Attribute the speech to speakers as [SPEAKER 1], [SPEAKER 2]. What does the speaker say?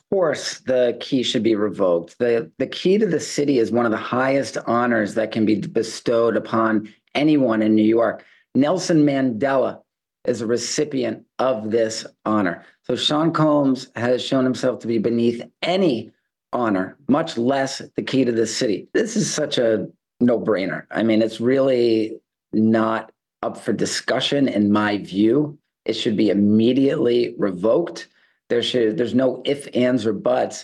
[SPEAKER 1] course, the key should be revoked. The key to the city is one of the highest honors that can be bestowed upon anyone in New York. Nelson Mandela is a recipient of this honor. So Sean Combs has shown himself to be beneath any honor, much less the key to the city. This is such a no-brainer. I mean, it's really not up for discussion in my view. It should be immediately revoked. There's no ifs, ands, or buts.